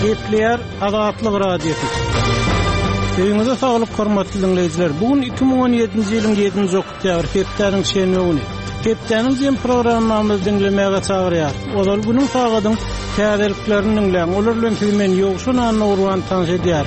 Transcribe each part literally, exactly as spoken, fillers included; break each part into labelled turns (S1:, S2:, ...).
S1: Kepler Azatlyk Radiosu. Öňüňizde saglyk hormatly dinleýijiler. Bugün iki bin on ýedinji ýylyň ýedinji oktýabr hepdeniň şenligini. Hepdeniň jem programmamyzy dinlemäge çagyrýar. Olar günüň sagadyň täzeliklerini dinleýän, olar bilen men ýogşun anna urwan tanış edýär.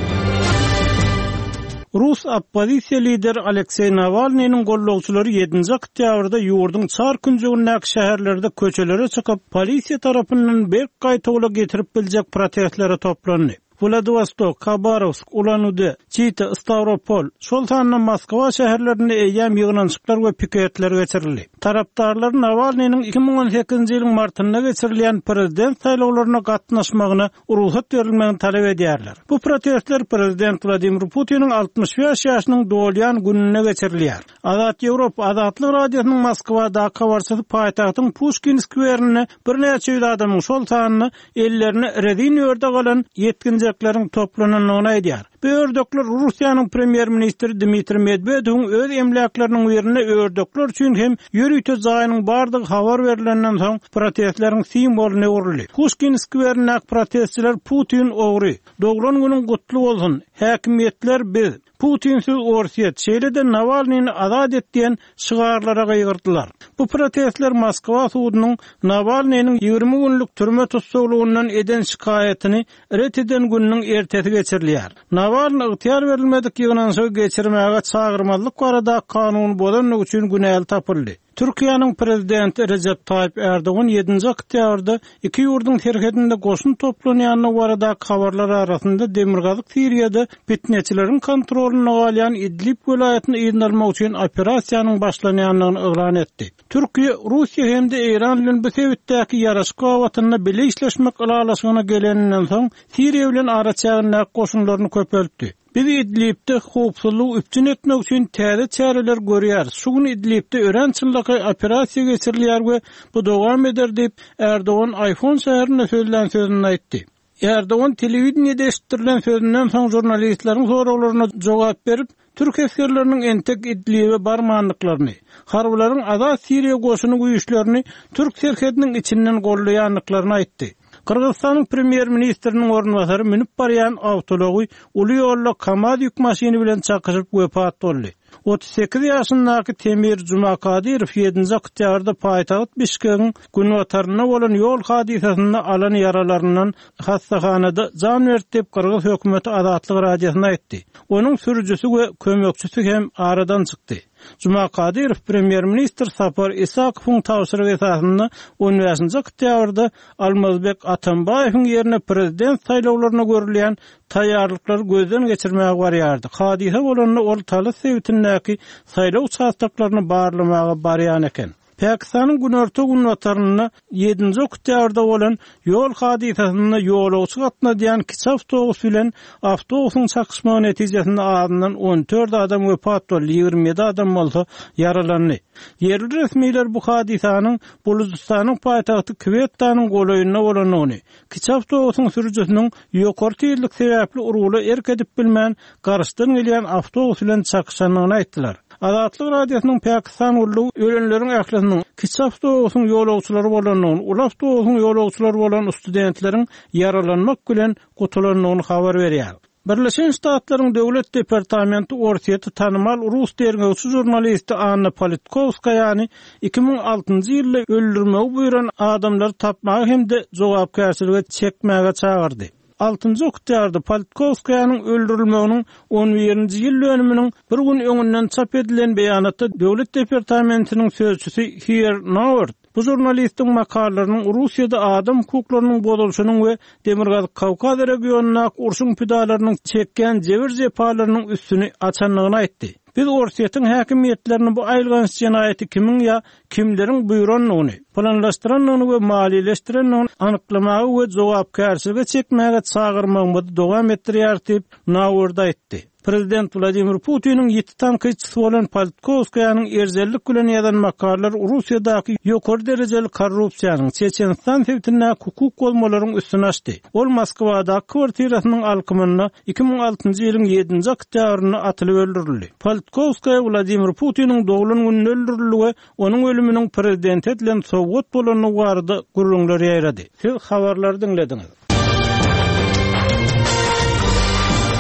S1: Rus oppozisiýa lideri Aleksey Navalnyň gollagçylary ýedinji oktýabrda ýurduň çar künjegindäki şäherlerde köçelere çykyp polisiýa tarapyndan berk gaýtawla getirip biljek protestlere toplandy. Vladivostok, Khabarovsk, Ulan-Ude, Chita, Stavropol, şol sanyň Moskwa şäherlerinde eýýäm ýygnançyklar we piketler geçirildi. Tarapdarlar Navalnyň iki bin on sekizinji ýylyň martynda geçirilýän prezident saýlawlaryna gatnaşmagyna ruhsat berilmegini talep edýärler. Bu protestler prezident Vladimir Putiniň altmış beş ýaşynyň dowulýan gününe geçirilýär. Azat Ýewropa Azatlyk Radiosynyň Moskwada kabarçysy paýtagtyň Pushkin skwerine bir neçe ýüz adamyň şol sanyny ellerini redin ýörde galan yetkinji toplanynyny aýdýar. Bu ördekler Russiýanyň premier ministri Dmitri Medvedewiň öz emlaklarynyň birine ördekler üçin hem ýürüýte zaýynyň bardygy habar berilenden soň protestleriň simwoluny uruly. Pushkin skwerine protestçiler Putin ogry, doglan günüň gutly bolsun, häkimetler biz, Putinsiz orsiýet, şeýlede Navalnyny azat etdiýen şygarlara gaýgyrdylar. Bu protestler Moskwa sudynyň Navalnyň ýigirme günlük türme tutsaglygynyň eden şikaýetini ret eden günüň ertesi geçirilýär. Navalny ygtyar berilmedik ýygnançy geçirmäge çagyrmalyk barada kanun bolanlyk üçin günäl tapyldy. Türkiýanyň prezidenti Recep Tayyip Erdoğan ýedinji oktýabrda iki ýurduň herkedinde goşun toplanýanyny barada habarlar arasynda demirgazyk Siriýada fitneçileriň kontroluny alýan İdlib welaýatyny ýygnalmak üçin operasiýanyň başlanýanyny eglan etdi. Türkiýe, Russiýa hem de Iran bilen bu sebäpdäki ýaraşyk watyna bile işleşmek alalaşygyna geleninden soň Siriýa bilen araçagyna goşunlaryny köpeltdi. Biz İdlib'de howpsuzlyk üpçün etmek üçin täze çäreler görýär. Şu gün İdlib'de örençiliki operasiýa geçirilýär we bu dowam eder diýip Erdoğan iPhone şäherine söýlen sözüni aýtdy. Erdoğan telewizionyada eşittirilen sözünden soň jurnalistleriň sorawlaryna jogap berip, Türk eskerleriniň entek İdlib'e barmanlyklaryny, harbularyň azat Siriýa goşuny güýçlerini Türk serkediniň içinden gollaýanlyklaryny aýtdy. Kırgızstanyň premier ministriniň ornwasary minip barýan awtology uly ýolla Kamaz ýük maşyny bilen çakyşyp wepat boldy. otuz sekiz ýaşyndaky Temir Juma Kadyrow ýedinji oktýabrda paýtagat Bişkegiň Günwataryna bolan ýol hadisasyny alan ýaralaryndan hastahanada jan berdi diýip Kırgız hökümeti Azatlyk Radiosyna aýtdy. Onuň sürüjüsi we kömekçisi hem aradan çykdy. Juma Kadyrow premier ministr Sapar Isakowyň tawşyrygy esasynda on beşinji oktýabrda Almazbek Atambaýewiň ýerine prezident saýlawlaryna görülýän taýýarlyklary gözden geçirmäge barýardy. Hadisa bolanyny ol Talas sewitindäki saýlaw çastaklaryny barlamaga barýan eken. Pakistanyň Günörtü Günwataryna ýedinji oktýabrda bolan ýol hadisasyna ýolagçy gatna diýen kiçik awtobus bilen awtobusyň çakışmagy netijesinde adından on dört adam wepat boldy, ýigirme ýedi adam bolsa ýaralandy. Yerli resmiler bu hadisanyň Buludistanyň paýtagty Kvetdanyň golaýyna bolanyny, kiçik awtobusyň sürüjüsiniň ýokary tezlik sebäpli uruly erk edip bilmän garşdan gelýän awtobus bilen çakışanyny aýtdylar. Azatlyk Radiosynyň Pakistan ullugy ölenleriň ählinyň kiçik awtobusyň ýolagçylary bolanyny, ul awtobusyň ýolagçylary bolan studentleriň yaralanmak bilen gutulanyny habar berýär. Birleşen Ştatlaryň Döwlet Departamenti orsiýety tanymal Rus dergäwçi jurnalisti Anna Politkovskaýany iki bin altynjy ýylda öldürmäge buýran adamlary tapmagy hem-de jogapkärçilige çekmäge çagyrdy. altynjy oktýabrda Politkovskaýanyň öldürilmeginiň on birinji ýyl dönüminiň bir gün öňünden çap edilen beýanatda Döwlet Departamentiniň sözçüsi Here Nowert bu jurnalistiň makalarynyň Russiýada adam hukuklarynyň bozulşunyň we Demirgazyk Kawkaz regionunaky urşuň pidalarynyň çekken jebir jepalarynyň üstüni açanlygyny aýtdy. Biz orsiýetiň häkimetlerini bu aýlgans jenaýaty kimin ýa kimleriň buýranlygyny, planlaşdyranlygyny we maliýeleşdirenligini anyklamagy we jogapkärçilige çekmäge çagyrmagy dowam etdirýär diýip Nawerd aýtdy. Prezident Vladimir Putin'in ýeti tanqidçisi bolan Politkovskaýanyň erzellik bilen ýazan makallalar Russiýadaky ýokary derejeli korrupsiýanyň, Çeçenstan sebäpden hukuk bolmalaryň üstüne açdy. Ol Moskwada kwartirasynyň alkymyna iki bin altynjy ýylyň ýedinji oktýabryna atylyp öldürildi. Politkovskaýa Vladimir Putin'in doglan gününe öldürildi we onuň ölüminiň prezident edilen sowgat bolanyny barada gurulňlar ýaýrady. Siz habarlary dinlediňiz.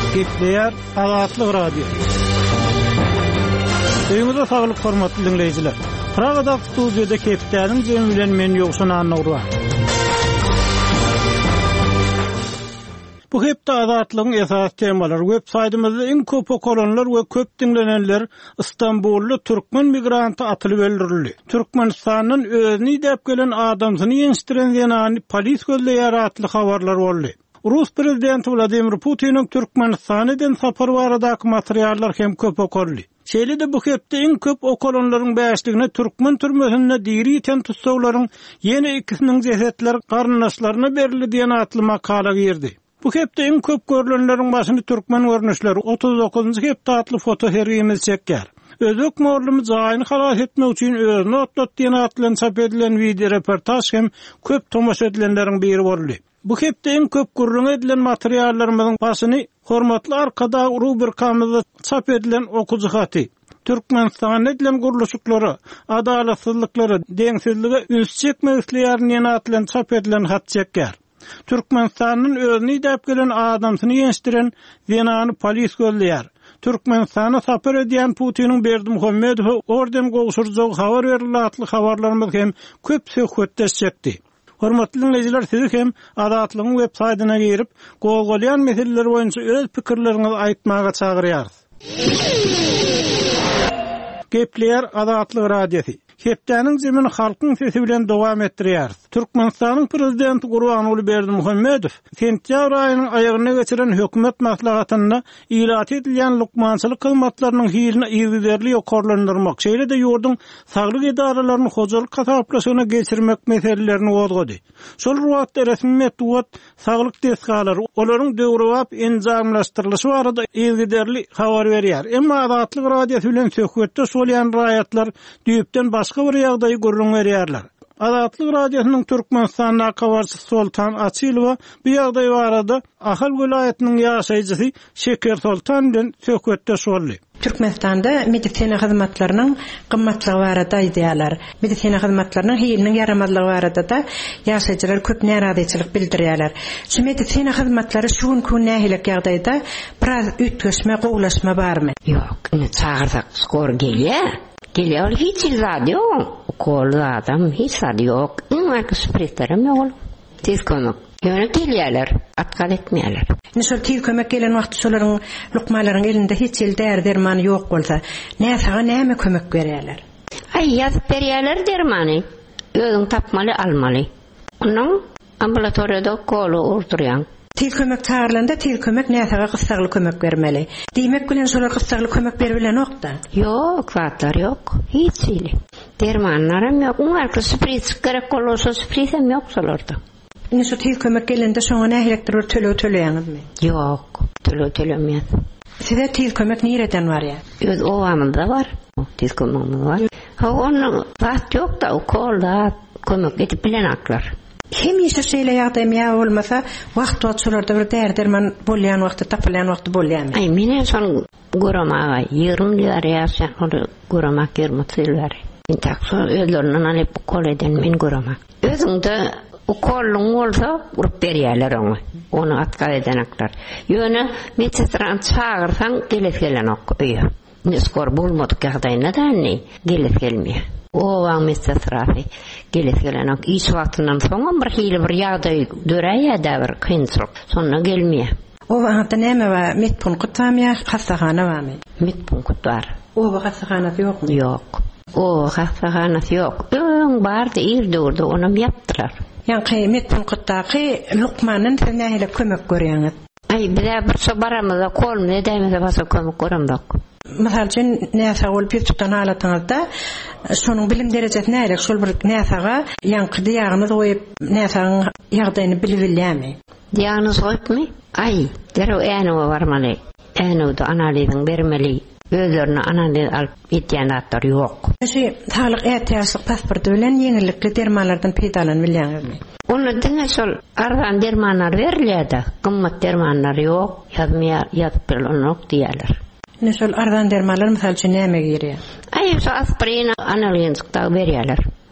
S1: Gepleýär Azatlyk radio. Öýüňizde saglyk hormatly dinleýijiler. Pragada studiýada Kepdäniň jemi bilen men ýokşan anagdyr. Bu hepde Azatlygyň esas temalary web-saytymyzda iň köp okulanlar we köp dinlenenler Istanbully türkmen migranty atylyp öldürildi. Türkmenistanyň özüni dep gelen adamsyny ýeňişdiren ýany polis gözleýär atly habarlar boldy. Rus prezidenti Vladimir Putin'in Türkmenistan'dan sapary baradaky materiallar hem köp okurly. Şeýle-de bu hepde iň köp okulanlaryň beşligine türkmen türmesinde diri ýeten tutsaglaryň ýene ikisiniň jesetleri garnaşlaryna berildi diýen atly makala girdi. Bu hepde iň köp görülenleriň başyny türkmen görnüşleri otuz dokuzunçy hepde atly foto herimiz çekýär. Özök morlumy jaýyny halas etmek üçin özüni otlat diýen atlan çap edilen video reportaj hem köp tomaşa edilenleriň biri boldy. Bu hepde iň köp gurrun edilen materiallarymyzyň başyny hormatly arkada rubrikamyzda çap edilen okujy haty. Türkmenistan edilen guruluşyklary, adalatsızlyklary, deňsizlige üns çekmek isleýärni ýene atlan çap edilen hat çekýär. Türkmenistanyň özüni dep gelen adamsyny ýeňişdiren ýany polis gözleýär. Türkmenistana sapar edýän Putiniň Berdimuhammedow orden gowşurjak habar berilýär habarlarymyz hem köp söhbetleşjekdi. Hormatly dinleýijiler, siz hem Azatlygyň web-saytyna girip, gowgolýan meseleler boýunça öz pikirleriňizi aýtmaga çagyrýarys. Gepleýär Azatlyk radiosi. Kepdäniň jemini halkyň sesi bilen dowam etdirýär. Türkmenistanyň prezidenti Gurbanuly Berdimuhammedow sentýabr aýynyň aýagyna geçiren hökümet maslahatynda ilat edilen lukmançylyk hyzmatlarynyň hiline ýerli ýokarlandyrmak, şeýle-de ýurdun saglyk edaralaryny hojalyk kasaplaşygyna geçirmek meselelerini gozgady. Şol ruwatda resmi metduat saglyk desgalary olaryň döwrewap enzamlaşdyrylyşy barada ýerli habar berýär. Emma Azatlyk radiosi bilen söhbetde şol ýan raýatlar düýüpden başga bir ýagdaý görüň berýärler. Azatlyk radiosynyň Türkmenistanyň kabarçy Soltan Açylowa bu ýagdaý barada Ahal welaýatynyň ýaşaýjysy Şeker Soltan bilen söhbetde şoldy.
S2: Türkmenistanda medisina hyzmatlarynyň gymmatlygy barada aýdýarlar. Medisina hyzmatlarynyň hiliniň ýaramadlygy barada da ýaşaýjylar köp näradyçylyk bildirýärler. Şu medisina hyzmatlary şu gün nähilek ýagdaýda biraz ütgeşme, gowlaşma barmy?
S3: Ýok, ine çağırsak skor gelýär. Gelýär hiç izady ýok. Kol adam hiç izady ýok. Iňa spreterim ýok. Tez konup. Ýöne gelýärler, atkal etmeýärler.
S2: Ine şol tez kömek gelen wagty şolaryň lukmalaryň elinde hiç el där dermany ýok bolsa, näsaga näme kömek berýärler?
S3: Ay ýazyp berýärler dermany. Özüň tapmaly, almaly. Onuň ambulatoriýada kolu urturýan.
S2: Tez kömek çağırylanda tez kömek näsaga gysgaly kömek bermeli. Diýmek bilen şolar gysgaly kömek berbilen okda.
S3: Ýok, wagtlar ýok. Hiç ile. Dermanlarym ýok. Uňar spritz gerek bolsa spritzem ýok şolarda.
S2: Ine şu tez kömek gelende şoňa nähilekdir tölew töleýäňizmi?
S3: Ýok, tölew tölemýär.
S2: Size tez kömek nireden var ya?
S3: Öz ovamda var. Tez kömek var. Ha onuň wagt ýok da, o kolda kömek etip bilen aklar.
S2: Hem ýeşe şeýle ýagdaýym ýa bolmasa, wagt otçularda bir där derman bolýan wagtda tapylýan wagty bolýarmy?
S3: Ay menen son goramaga ýygrym ýyl ýaşaýan ol goramak ýygrym ýyl. Intakso özlerinden alyp kol eden men goramak. Özüňde o kolluň bolsa urup berýärler oňa. Onu atkal eden aklar. Ýöne medsetran çağırsaň gelip gelen ok öýe. Neskor bolmadyk ýagdaýynda da ne gelip gelmeýär. O waň medsetrafi gelip gelen ok iş wagtyndan soň bir hili bir ýagdaý döräýär bir kynçylyk. Sonra gelmeýär.
S2: O wagtda näme we medpunkt barmy, hastahana barmy?
S3: Medpunkt bar.
S2: O hastahanasy ýokmy?
S3: Ýok. O hastahanasy ýok. Öň bardy ýerde onu ýapdylar.
S2: Yani kıymet punktaki lukmanın nähile kömek görýäňiz?
S3: Ay bir bir sobaramda kol ne demede basa kömek göremdik.
S2: Mesela için näse ol bir tutan halatyňyzda şonuň bilim derejesine nähile şol bir näsaga ýanky diýagnoz goýup näsagyň ýagdaýyny bilip bilýärmi?
S3: Diýagnoz goýupmy? Ay, derew äne barmaly. Äne de analiziň bermeli. Özlerine analiz alıp etýänler ýok.
S2: Şu sağlyk ätýaşlyk pasporty bilen ýeňillikli dermanlardan peýdalanýarmy?
S3: Onu diňe şol argan dermanlar berilýär-de, gymmat dermanlar ýok, ýazmaýar, ýazyp bilenok diýerler.
S2: Ne şol argan dermanlar mysal üçin näme girýär?
S3: Ay, şu aspirin analgetik berýärler.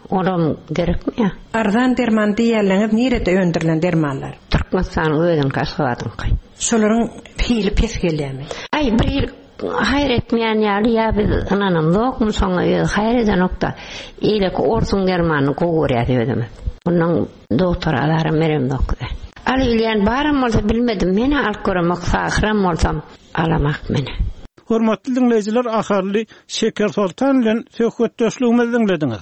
S3: Olam gerekmi ya?
S2: Ardan derman diýerleňiz nirede öndirilen dermanlar?
S3: Türkmenistan'ın özün kaşgawadyn kay.
S2: Şolaryň hili pes gelýärmi?
S3: Ay bir hayır etmeyen ýaly ya biz ananam zokmu soňa ýa hayır eden nokta. Eýleki orsun dermanyny gogurýar ödüm. Ondan doktoralara merem doktor. Ali ilýän barym bolsa bilmedim. Meni alyp göremek fahyram bolsam alamak meni.
S1: Hormatly dinleyijiler, ahyrly Şeker Sultan bilen söhbetdeşligimizi dinlediňiz.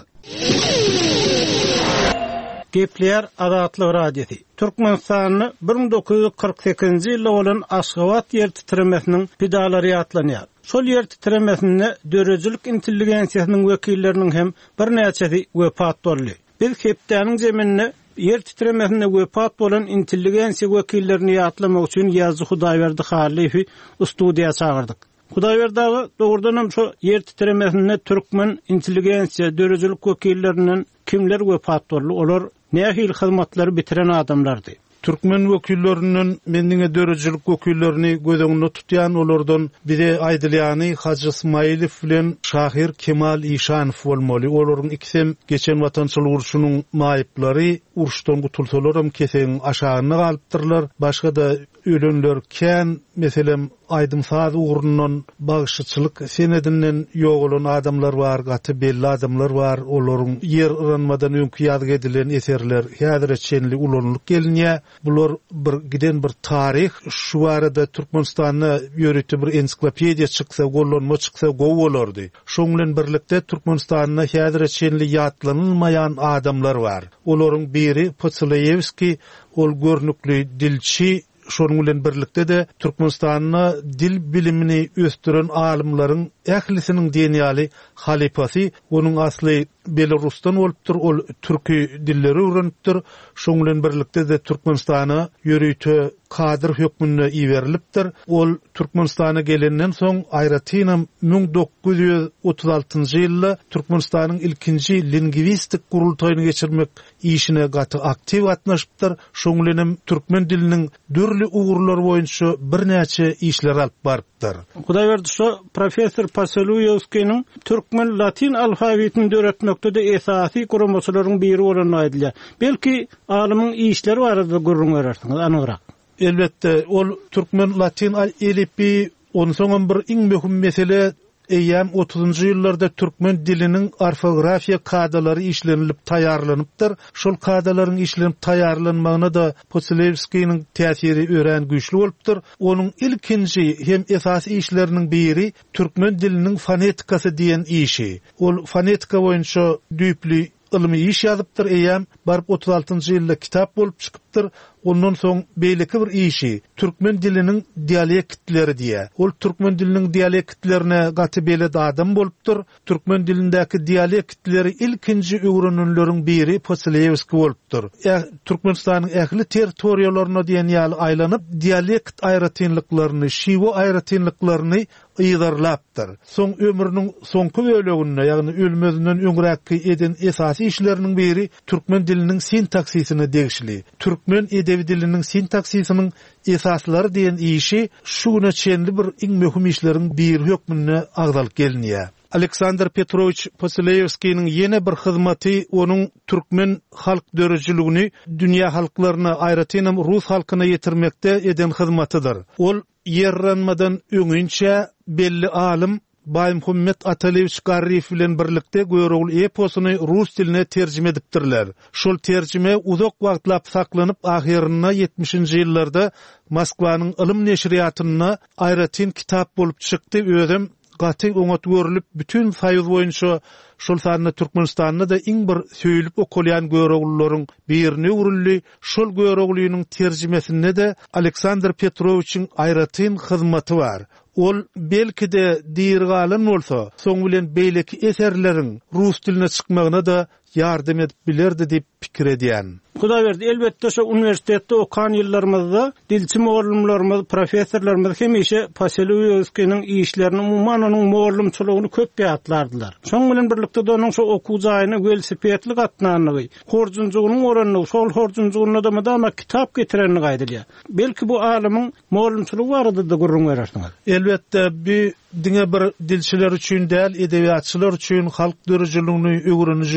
S1: Gepler Azatlyk radiosi. Türkmenistanyny bir ming dokuz yüz kırk sekizinji ýylda bolan Aşgabat ýer titremesiniň pidalary ýatlanýar. Şol ýer titremesinde dörejilik intelligensiýasynyň wekilleriniň hem bir näçesi wepat boldy. Biz hepdeniň jeminine yer titremesinde wepat bolan intelligensiýa wekillerini ýatlamak üçin Ýazgy Hudaýberdi Halifi studiýa çağırdyk. Hudaýberdi dogrudan şu yer titremesinde türkmen intelligensiýa dörejilik wekillerinden kimler wepat boldy? Olar nähil hyzmatlary bitiren adamlardy.
S4: Türkmen wekilleriniň mendiňe dörejilik wekillerini gözeňde tutýan olardan biri Aýdylýany Hacı Ismailow bilen Şahir Kemal Işanow bolmaly. Olaryň ikisem geçen watançylyk urşunyň maýyplary urşdan gutulsalarym keseň aşagyna galypdyrlar. Başga da ölenler kän, meselem Aydym Saz ugrundan bagşyçylyk senedinden ýogulan adamlar bar, gaty belli adamlar bar. Olaryň yer ýanmadan öňkü ýazgy edilen eserler häzir çenli ulanlyk gelinýär. Bular bir giden bir tarih. Şu arada Türkmenistanyny ýöretip bir ensiklopediýa çyksa, gollanma çyksa gowy bolardy. Şoň bilen birlikde Türkmenistanyny häzir çenli ýatlanylmaýan adamlar bar. Olaryň biri Poçlaýewski, ol görnükli dilçi. Şonuň bilen birlikde de Türkmenistanyny dil bilimini östüren alimlaryň ählisiniň diýenýäli halifasy, onuň asly Belarusdan bolupdyr, ol türki dilleri öwrenipdir. Şonuň bilen birlikde de Türkmenistany ýöretip kadir hökmüne iwerilipdir. Ol Türkmenistana gelenden soň aýratynam bir ming dokuz yüz otuz altynjy ýylda Türkmenistanyň ilkinji lingwistik gurultaýyny geçirmek işine gaty aktiv gatnaşypdyr. Şoň bilen türkmen diliniň dürli ugurlary boýunça bir näçe işler alyp barypdyr.
S1: Hudaýberdi şu professor Paseluyevskiň türkmen latin alfabetini öğretmekde de esasy guramaçylaryň biri bolan aýdylýar. Belki alymyň işleri barada gurrun görersiňiz anygyrak.
S4: Elbette ol türkmen latin alfabeти on soňam bir iň möhüm mesele eýem otuzunjy ýyllarda türkmen diliniň orfografiýa kadalary işlenilip taýarlanypdyr. Şol kadalaryň işlenip taýarlanmagyna da Poçlaýewskiň täsiri ören güýçli bolupdyr. Onuň ilkinji hem esasy işleriniň biri türkmen diliniň fonetikasy diýen işi. Ol fonetika boýunça düýpli ilmi iş ýazypdyr. Eýem barıp otuz altynjy ýylda kitap bolup çykypdyr. Ondan soň beýleki bir işi türkmen diliniň dialektleri diýe. Ol türkmen diliniň dialektlerine gaty beýle adam bolupdyr. Türkmen dilindäki dialektleri ilkinji öwrenenleriň biri Poçlaýewski bolupdyr. Türkmenistanyň ähli territoriýalaryna diýen ýaly aýlanyp dialekt aýratynlyklaryny, şiwo aýratynlyklaryny ýydarlapdyr. Soň ömrüniň soňky böleginde, ýagny ölmezden öňräki eden esasy işleriniň biri türkmen diliniň sintaksisini degişli. Türkmen edebi diliniň sintaksisiniň esaslary diýen işi şuna çenli bir iň möhüm işleriň biri hökmüne agdalyp gelinýär. Aleksandr Petrovich Poçlaýewskiň ýene bir hyzmaty onuň türkmen halk dörejiligini dünýä halklaryna, aýratynam Rus halkyna ýetirmekde eden hyzmatydyr. Ol ýerranmadan öňünçe belli alim Baýmuhammed Atalewich Garrief bilen birlikde Göregul eposyny rus diline terjime edipdirler. Şol terjime uzak wagtlap saklanyp ahyrynda ýetmişinji ýyllarda Moskwanyň ilim neşriýatyna aýratyn kitap bolup çykdy. Özüm gaty oňat görülip bütün Soýuz boýunça şol sanyna Türkmenistanyna da iň bir söýülip okulýan göregullaryň birini urildi. Şol göregulynyň terjimesinde de Aleksandr Petroviçiň aýratyn hyzmaty bar. Ol belki de diýirgalan bolsa, soň bilen beýleki eserleriň rus diline çykmagyna da ýardam edip bilerdi diýip pikir edýän.
S1: Hudaýberdi, elbetde şu universitetde okan ýyllarymyzda dilçi muallimlerimiz, professorlarymyz hemişe Poçlaýewskiň işlerini umumyň onuň muallimçylygyny köp ýatlardylar. Şoň bilen birlikde de onuň şu okuwjaýyny velosipedli gatnanyny, horjunçylygynyň oranyny, şol horjunçylygyna da madama kitap getirenini gaýdylýar. Belki bu alymyň muallimçylygy barada da gurrun berersiňiz. Elbette
S4: bir diňe bir dilçiler üçin däl, edebiýatçylar üçin, halk dörejiligini öwrenijler üçin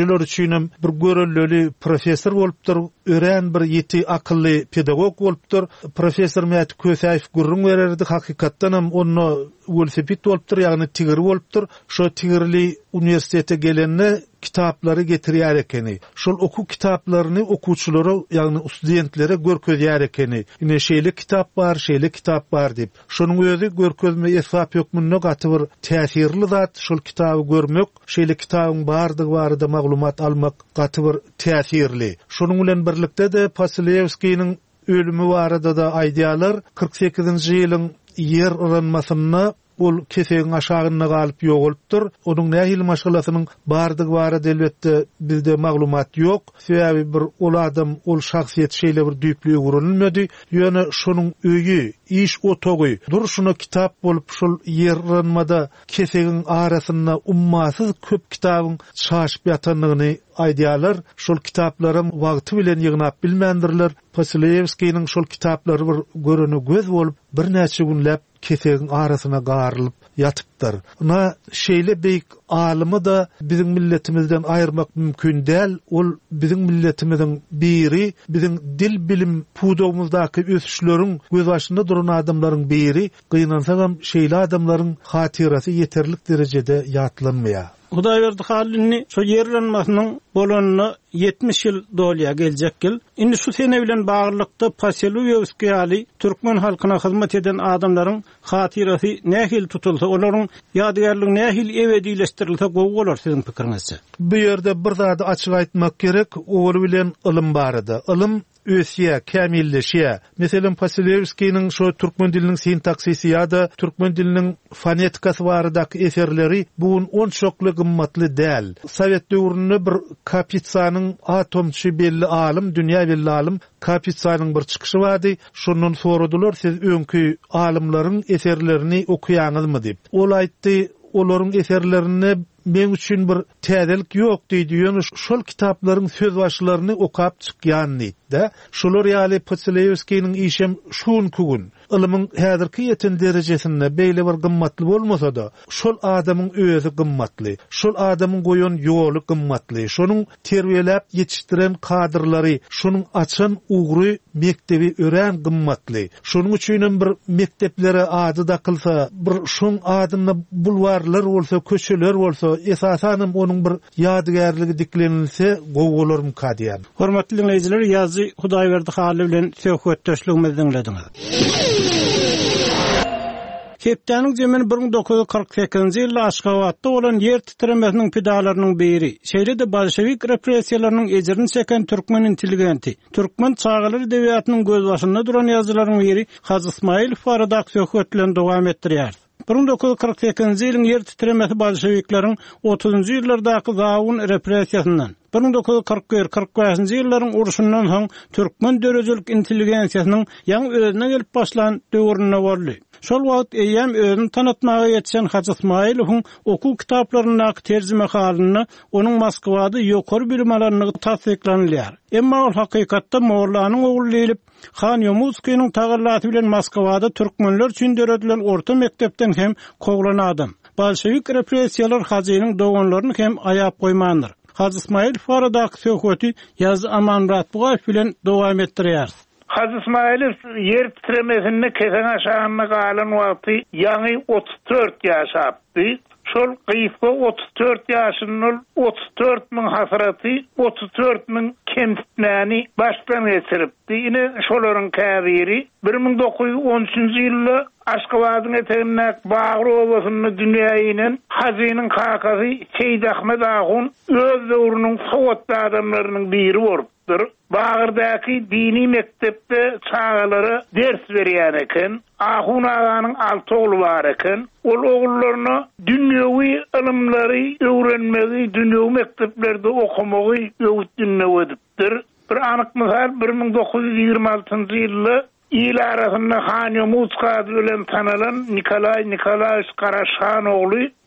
S4: üçinem bir görelli professor bolupdyr, ören bir ýeti akylly pedagog bolupdyr. Professor Mäti Kösäýew gurrun bererdi, hakykatdan hem onu velosiped bolupdyr, ýagny tigir bolupdyr. Şo tigirli universitete gelenne kitaplary getirýär ekeni. Şol oku kitaplaryny okuwçylara, ýagny studentlere görkezýär ekeni. Ine şeýle kitap bar, şeýle kitap bar dip. Şonuň özü görkezme esbap ýokmunna gaty bir täsirli zat. Şol kitaby görmek, şeýle kitabyň bardygy barada maglumat almak gaty bir täsirli. Şonuň bilen birlikde de Pasilevskiň ölümi barada da aýdýarlar. kırk sekizinji ýylyň yer ıranmasyna ol kesegiň aşagyna galyp ýogalypdyr. Onuň nähili maşgalasynyň bardygy barada elbetde bizde maglumat ýok. Sebäbi bir ol adam, ol şahsiýet şeýle bir düýplüge guranylmady. Ýöne şonuň öýü, iş otogy, durşuna kitap bolup şol ýerlenmada kesegiň arasyna ummasyz köp kitabyň çaşyp ýatanlygyny aýdýarlar. Şol kitaplarym wagty bilen ýygnap bilmendirler. Pasilevskiň şol kitaplary bir görüni göz bolup bir näçe günläp kesegiň arasyna garylyp ýatypdyr. Ona şeýle beýik alymy da biziň milletimizden aýyrmak mümkin däl. Ol biziň milletimizden biri, biziň dil bilim pudawymyzdaky ösüşleriň göz başynda duran adamlaryň biri. Gynansa-da şeýle adamlaryň hatyrasy ýeterlik derejede ýatlanmaýar.
S1: Hudaýberdi halini şo ýerlenmesiň bolanyny yetmiş ýyl dolýa geljek ýyl. Indi şu sene bilen baglykda Pasilevskiň ýaly türkmen halkyna hyzmat eden adamlaryň hatyrasy nähil tutulsa, olaryň ýadygärligi nähil ebedileşdirilse gowy bolar siziň pikiriňizçe?
S4: Bu ýerde bir zady açyk aýtmak gerek, olar bilen ilm barada. Ilm ösiýe, kämilleşýär. Meselem Pasilevskiň şo türkmen diliniň sintaksisi ýa-da türkmen diliniň fonetikasy baradaky eserleri bugun on çokly gymmatly däl. Sowet döwründe bir Kapitsanyň atomçy belli alim, dünýä belli alim Kapitsanyň bir çykyşy bardy. Şondan soradylar, siz öňkü alimlaryň eserlerini okuýaňyzmy dip. Ol aýtdy, olaryň eserlerini men üçin bir täzelik ýok diýdi. Ýöne şol kitaplaryň söz başlaryny okap çykýan diýdi. Şolar ýaly Pasilevskiň işem şun kugün. Ilmyň häzirki ýeten derejesinde beýle bir gymmatly bolmasa da, şol adamyň özü gymmatly. Şol adamyň goýan ýoly gymmatly. Şonuň terbiýelep ýetişdiren kadrlary, şonuň açan ugry mektebi ören gymmatly. Şonuň üçin bir mekteplere ady da kılsa, bir şoň adamna bulwarlar bolsa, köçeler bolsa, esasan onuň bir ýadygärligi diklenilse gowy bolarmy kadýan.
S1: Hormatly dinleýijiler, ýazy Hudaýberdi haly bilen söhbetdeşligimizi dinlediňiz. Hepdeniň jemini bir ming dokuz ýüz kırk sekizinji ýylda Aşgabatda bolan ýer titremesiniň pidalarynyň biri. Şeýle-de bolşewik repressiýalarynyň ejirini çeken türkmen intelligenti, türkmen çağalar edebiýatynyň göz başynda duran ýazgylaryň biri Hacı Ismaýylow barada söhbet bilen dowam etdirýär. bir ming dokuz ýüz kırk sekizinji ýylyň ýer titremesi bolşewikleriň otuzynjy ýyllardaky zawun repressiýasyndan, bir ming dokuz ýüz kırk bir kırk beşinji ýyllaryň uruşundan soň türkmen dörejelik intelligensiýasynyň ýaňy özüne gelip başlan döwrüne boldy. Şol wagt eýem özüni tanıtmaga ýetişen Hacı Ismaýylowyň okuw kitaplarynyň terjime halyny onuň Moskwada ýokary bilim alanyny tasdiklanýar. Emma ol hakykatda Mollanyň ogly diýilip, Xan Ýomuzkynyň tagallasy bilen Moskwada türkmenler üçin döredilen orta mektepden hem koglan adam. Bolşewik repressiýalar Hazynyň doganlaryny hem aýap goýmandyr. Hacı Ismaýylow baradaky söhbeti ýazy Amanrat Bugaýew bilen dowam etdirýär.
S5: Hacı Ismaýylow yer titremesinde kesen aşağına galan wagty ýaňy otuz dört ýaşapdy. Şol gyýpy otuz dört ýaşynyň otuz dört ming hasraty, otuz dört ming kemsitmäni başdan geçiripdi. Ine şolaryň käbiri bir ming dokuz ýüz on üçinji ýylda Aşgabatyň eteginde Bagry obasyny dünýäýinden Hazynyň kakasy Seýid Ahmed Agun öz döwrüniň sowatly adamlarynyň biri bolupdyr. Bagyrdaky dini mektepde çağalara ders berýän eken. Ahun aganyň alty ogly bar eken. Ol oglaryny dünýäwi ilmleri öwrenmegi, dünýäwi mekteplerde okumagy öwrütdiripdir. Bir anyk mysal bir ming dokuz ýüz ýygrima altynjy ýylda ýyl arasynda Xan Ýomuz bilen tanalan Nikolay Nikolaýew Karaşan ogly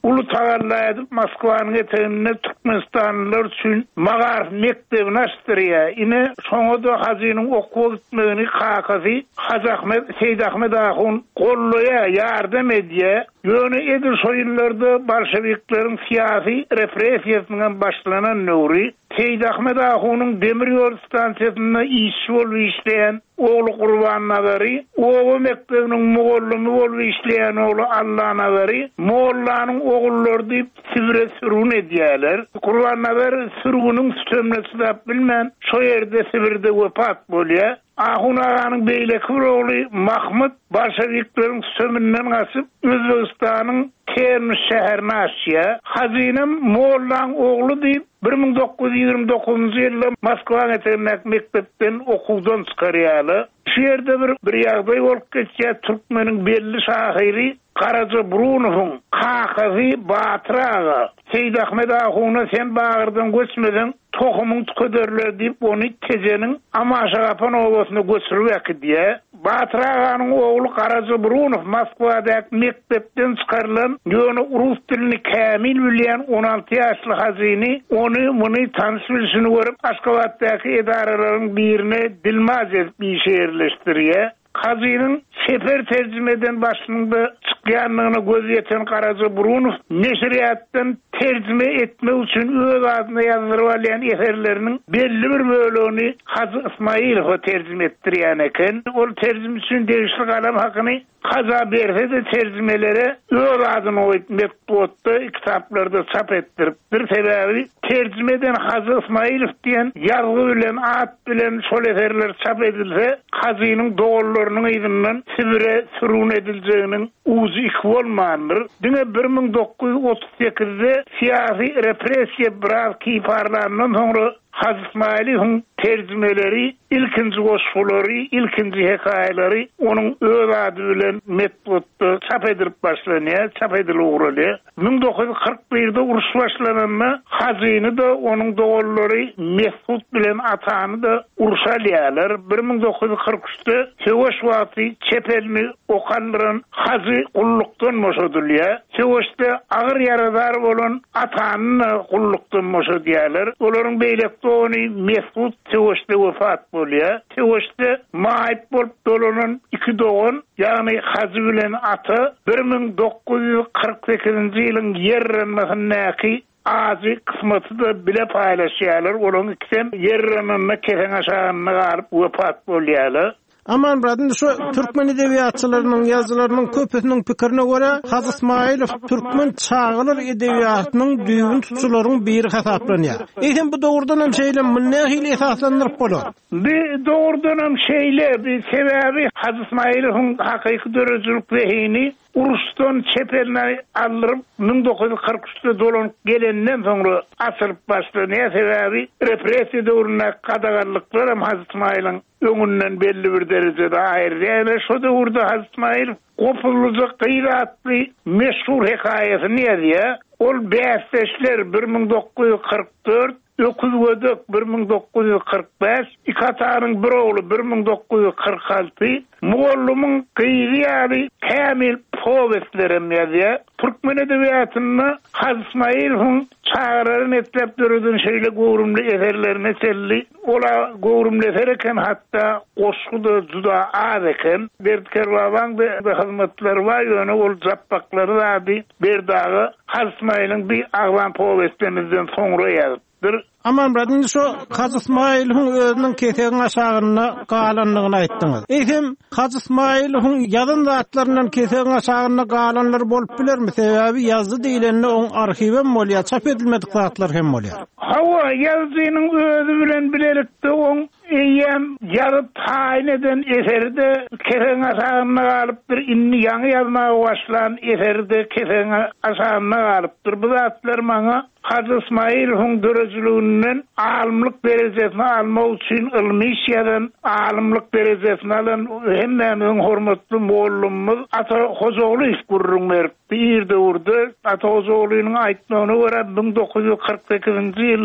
S5: ulu tagalla edip Moskvanyň eteğinde Türkmenistanlılar üçin magar mektebini açdyrýar. Ine şoňa da hazynyň okuw gitmegini kakazy Hazahmet Seýdahmet Ahun golloya ýardam edýär. Ýöne edir şoýullarda bolşeviklerin siyasi repressiýasynyň başlanan nöwri Seýdahmet Ahunyň demir ýol stansiýasynda işçi bolup işleýän ogly Gurban Nagary, owa mektebiniň mogollumy bolup işleýän ogly Allah Nagary, mollanyň ogullary diýip Sibire sürgün edýärler. Gurban Nagary sürgüniň sütemnesini bilmän şo ýerde Sibirde wepat bolýar. Ahun aganyň beýleki bir ogly Mahmud bolşeviklerin sömünden gaçyp Özbegistanyň Termiz şäherini açýar. Hazinem mollaň ogly diýip bir ming dokuz yüz ýygrimi dokuzunjy ýylda Moskwa mektebindäki mektepden okuwdan çykarýarlar. Şu ýerde bir bir ýagdaý bolup geçýär. Türkmeniň belli şahyry Karaca Brunowyň kakazy Batyraga Seýdahmet Ahuny sen bagyrdan göçmeden tohumyň tükedirler diýip ony tejeniň Amaşagapan owasyna göçürip akdyýar. Batyraganyň ogly Karaca Brunow Moskwadaky mektepden çykarylan ýöne rus dilini kämil bilýän on alty ýaşly hazyny ony muny tanış bilişini görüp Aşgabatdaky edaralaryň birine dilmaz edip işerleşdirýär. Hazynyň sefer terjimeden başlygynda çykýanlygyna göz ýeten Karaca Brunow neşriýatdan terjime etmek üçin öz adyna ýazyryp alýan eserleriniň belli bir bölegi Hazy Ismailow terjime etdirýän eken. Ol terjime üçin degişli galam hakyny kaza berse de terjimelere öz adyny oýtmak botdy, kitaplarda çap etdiripdir. Sebebi terjimeden Hazy Ismailow diýen ýazgy bilen at bilen şol eserler çap edilse hazynyň dogrullarynyň ýygynyň Sibire sürgün ediljeğiniň uzy iki bolmandyr. Diňe bir ming dokuz yüz otuz sekizde siyasi repressiýa biraz kiparlaryndan soňra Hazy Ismailowyň terjimeleri, ilkinji goşgulary, ilkinji hekaýelary onuň öz ady bilen metbutda çap edilip başlanýar, çap edilip ugralýar. bir ming dokuz yüz kırk birde uruş başlananda hazyny da onuň dogrullary Mesut bilen atany da urşalýarlar. bir ming dokuz yüz kırk üçde Sewaş wagty çepelini okanlaran Hazy gullukdan moşadylýar. Sewaşda agyr ýaradar bolan atany gullukdan moşadýarlar. Olaryň beýlekde ony Mesut Sewaşda wefat bolýar. Sewaşda maýyp bolup dolanan iki dogan, ýagny Hazy bilen aty bir ming dokuz yüz kırk sekizinji ýylyň ýerrenmesindäki azy kysmaty da bile paýlaşýarlar. Olaryň ikisem ýerrenme kefen aşagyna garyp wefat bolýarlar.
S1: Aman bradın şu Türkmen edebiýatçylarynyň ýazgalarynyň köpüsiniň pikirine görä Hazy Ismailow Türkmen çağılar edebiýatynyň düýbün tutçularyň biri hesaplanýar. Eýsem bu dogrudan hem şeýle nähili esaslandyryp bolar?
S5: Bir dogrudan hem şeýle bir sebebi Hazy Ismailowyň hakyky dörejilik wehini urusdan çepeline alyp bir ming dokuz yüz kırk üçde dolanyp gelenden soňra asyryp başlanýar. Sebebi repressiýa döwrüne kadagarlyklar hem Hazy Ismailowyň öňünden belli bir derejede aýrýar. Şo döwürde Hazy Ismailow gopullyja gyýratly meşhur hekaýasyny ýazýar. Ol bäsleşler bir ming dokuz yüz kırk dört, Öküz Gödek bir ming dokuz yüz kırk beş, İkatanyň bir ogly bir ming dokuz yüz kırk alty, Mollumyň gyýýary Kamil powestlerim ýazýar. Türkmen edebiýatyny Hazy Ismailowyň çağıraryny etlep döredin şeýle gowrumly eserlerini selli. Ola gowrumly eser eken, hatda goşgu da juda az eken. Berker babaň da hyzmatlar bar, ýöne ol jappaklary da berdagy Hazy Ismailowyň bir agwan powestlemizden soňra ýazypdyr.
S1: Aman bradın şu Hazy Ismailowyň özüniň ketegiň aşagyna galanlygyny aýtdyňyz. Eýsem Hazy Ismailowyň ýazan zatlaryndan ketegiň aşagyna galanlar bolup bilermi? Sebebi ýazdy diýilende oň arhiwem bolýar, çap edilmedik zatlar hem bolýar.
S5: Hawa ýazdynyň özü bilen bilelikde oň eýem ýazyp taýin eden eserde ketegiň aşagyna galypdyr. Inni ýaňy ýazmaga başlan eserde ketegiň aşagyna galypdyr. Bu zatlar maňa Hazy Ismailowyň dörejiliginiň alymlyk derejesini almak üçin ilmi işýeden alymlyk derejesini alan hemmäniň hormatly mollumyz Ata Hozogly isgurrun beripdi. Ýerde urdy. Ata Hozoglynyň aýtmagyna görä bir ming dokuz yüz kırk sekizinji ýylda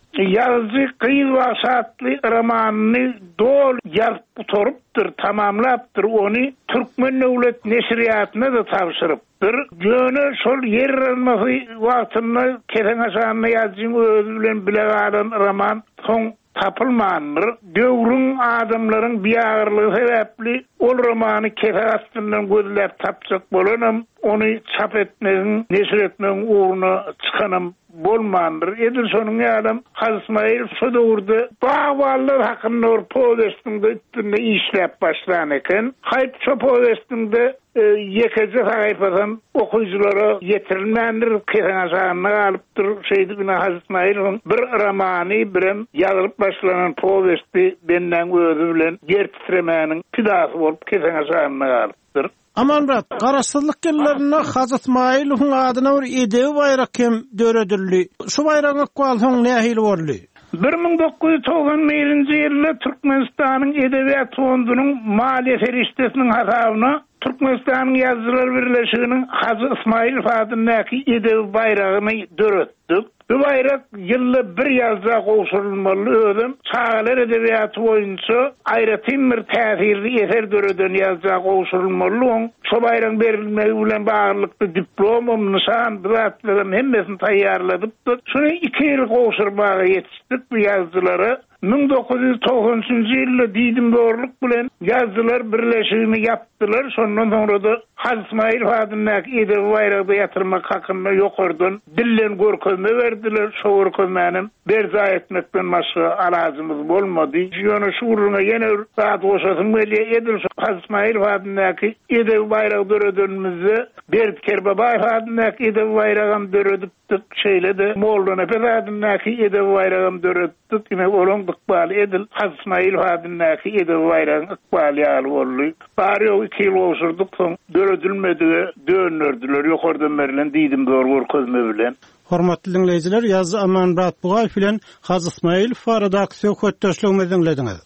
S5: yazı Kıyıl Vasatlı romanını dol yazıp oturuptur, tamamlaptır. Onu Türkmen Devlet Neşriyatına da tavsırıptır. Gönü sol yer alması vaktında Keten Hasan'la yazın özülen bileğadan roman son tapılmandır. Dövrün adamların bir ağırlığı sebepli ol romanı Keten Hasan'dan gözler tapacak bolanım. Onu çap etmenin, neşir etmenin uğruna çıkanım bolmandır. Edilson'un adam Hazmail Sodur'da bağvallar hakkında or povestinde üstünde işlep başlayan eken. Hayp ço povestinde e, yekece sayfadan okuyuculara yetirilmendir. Keten Hasan'na alıptır. Şeydi Hazmail'in bir romani birem yazılıp başlanan povesti benden özü bilen yer titremenin pidası olup Keten Hasan'na alıptır.
S1: Amanrat, qarasızlık yerlerine Hazret Mail'in adına bir edebi bayrak hem döredildi. Şu bayrağın akvalson ne ahil varlı?
S5: bin dokuz yüz doksan birinci yılda Türkmenistan'ın edebiyat fondunun maliye feriştesinin hasabına Türkmenistan'ın yazılar birleşiğinin Hazret İsmail Fadil'deki edebi bayrağını dörettik. Bu bayrak yılda bir yazda koşulmalı ödüm. Çağlar edebiyatı boyunca ayrıtım bir tesirli eser döreden yazda koşulmalı. Şu bayrağın verilmeyi ulan bağırlıkta diplomum, nişan, bıraklarım hemmesini tayyarladık. Şunu iki yıl koşulmaya yetiştik bu yazıları. bin dokuz yüz doksan üçüncü yılda Didim Doğruluk bilen yazılar birleşiğini yaptılar. Sondan sonra da Hazret İsmail Fadil'deki edebi bayrağı yatırmak hakkında yokurdan dillen görkezme verdiler. Şu görkezmenin berza etmekten başka alazımız olmadı. Yönü şu uğruna yine saat koşasın böyle edilsin. Hazret İsmail Fadil'deki edebi bayrağı döredönümüzde Berdi Kerbabay Fadil'deki edebi bayrağını döredip şeyle de Moğol'dan Efendimiz'deki edebi bayrağını döredip yine olan ikbali edil. Hazret İsmail Fadil'deki edebi bayrağını ikbali alı oldu. Bari o iki yıl olsurduk son döredilmedi, dönürdüler. Yukarıdan verilen Didim Doğru Közme bilen.
S1: Hormatly dinleyijiler, yazı Amanrat Bugay bilen Hazret İsmail Farada aksiyon köttöşlüğünü dinlediniz.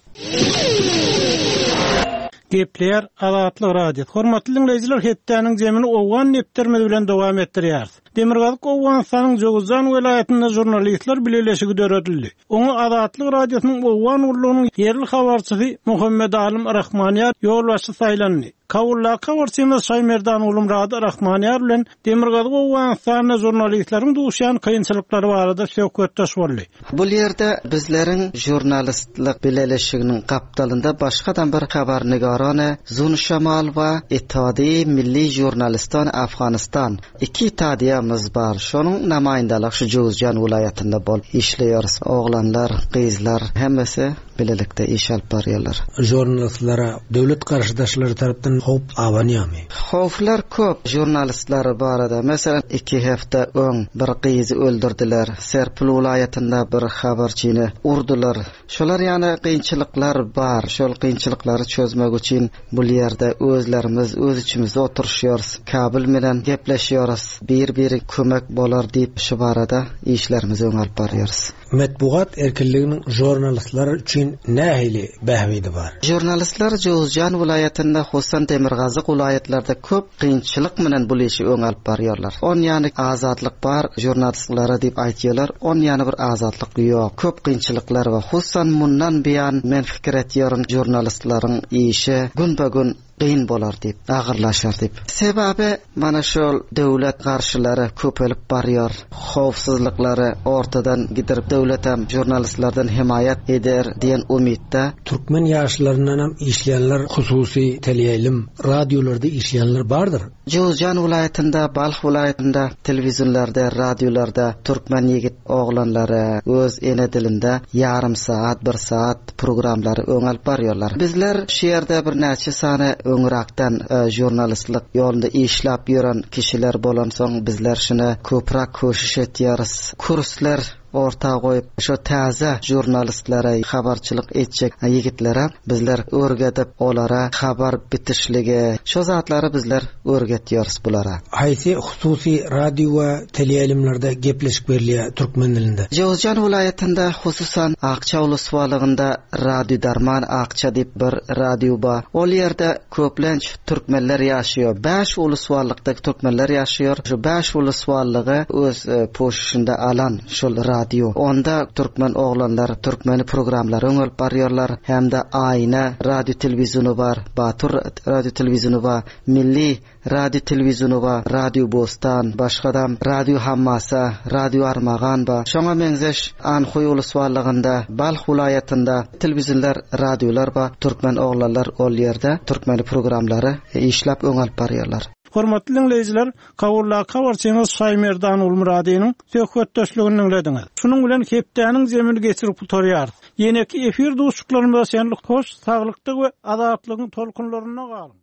S1: Gepler Azatlyk radio. Hormatly dinleyijiler, hetdäniň jemini owan neptermedi bilen dowam etdirýär. Demirgazyk Owganstanyň Joguzan welaýatynda jurnalistler bileşigi döredildi. Oňa Azatlyk radiosynyň Owgan urlugynyň yerli habarçysy Muhammed Alim Rahmaniyar ýolbaşçy saýlandy. Kawulla kawarçyna Şaymerdan ulum Rada Rahmaniyar bilen Demirgazyk Owganstanyň jurnalistleriň duşan kynçylyklary barada söhbetdeş boldy.
S6: Bu ýerde bizleriň jurnalistlik bileşiginiň kapdalynda başgadan bir habarnigarana Zun Şamal we Ittihadi Milli Jurnalistan Afganistan iki ittihadiyamız bar. Şonuň namaýandalygy şu Jowzjan welaýatynda bolup işleýär. Oglanlar, gyzlar hemmesi bilelikde iş alyp barýarlar.
S7: Jurnalistlara döwlet garşydaşlary tarapdan howp awanýarmy?
S6: Howplar köp jurnalistlary barada. Meselem iki hafta öň bir gyzy öldürdiler. Serpil welaýatynda bir habarçyny urdular. Şolar ýani kynçylyklar bar. Şol kynçylyklary çözmek üçin bu ýerde özlerimiz öz içimizde oturuşýarys. Kabil bilen gepleşýärys. Bir-biri kömek bolar diýip şu barada işlerimizi öňe alyp barýarys.
S7: Metbuat erkinliginiň jurnalistler üçin nähili bähmidi bar?
S6: Jurnalistler Jowzjan welaýatynda, hususan Demirgazyk welaýatlarda köp kynçylyk bilen bu işi öňe alyp barýarlar. On ýani azatlyk bar jurnalistlara diýip aýtýarlar. On ýani bir azatlyk ýok. Köp kynçylyklar we hususan mundan beýan men fikir etýärim jurnalistlaryň işi gün-begün gyn bolar diýip, agyrlaşar diýip. Sebebi mana şol döwlet garşylary köpelip barýar. Howpsuzlyklary ortadan gidirip döwlet hem jurnalistlardan himayat eder diýen umytda
S7: Türkmen ýaşlaryndan hem işleýänler, hususy teleýilim, radiolarda işleýänler bardyr.
S6: Jowzjan welaýatynda, Balx welaýatynda telewizionlarda, radiolarda Türkmen ýigit oglanlary öz ene dilinde yarım saat, bir saat programlary öňe alyp barýarlar. Bizler şu ýerde bir näçe sany öňrakdan e, jurnalistlik ýolunda işläp ýören kişiler bolan soň bizler şuna köprak köşüş etýäris. Kurslar orta goýup şu taze jurnalistlere habarçylyk etjek yigitlere bizler örgedip olara habar bitişligi şu zatlary bizler örgetýärys bulara.
S7: Haýsy hususy radio we teleýilimlerde gepleşik berliýär türkmen dilinde?
S6: Jowzjan welaýatynda hususan Akça uluswalygynda Radio Darman Akça diýip bir radio bar. Ol ýerde köplenç türkmenler ýaşaýar. beş uluswallykda türkmenler ýaşaýar. Şu beş uluswallygy öz e, poşuşynda alan şol radio. Onda türkmen oglanlar türkmeni programlary öňelip barýarlar. Hemde Aýna radio telewizionu bar, Batur radio telewizionu bar, Milli radio telewizionu bar, Radio Bostan, başgadam radio Hammasa, radio Armagan bar. Şoňa meňzeş Anhoy uluswarlygynda, Balx vilayatynda telewizionlar, radiolar bar. Türkmen oglanlar ol ýerde türkmeni programlary işläp öňelip barýarlar.
S1: Hormatly dinleyijiler, kawurla kawarçyňyz Saýmerdan Ulmuradynyň söhbetdeşligini dinlediňiz. Şunuň bilen hepdäniň zemini geçirip turýar. Ýene-ki efir dostluklarymyza şenlik hoş, saglykdyk we azatlygyň tolkunlaryna galyn.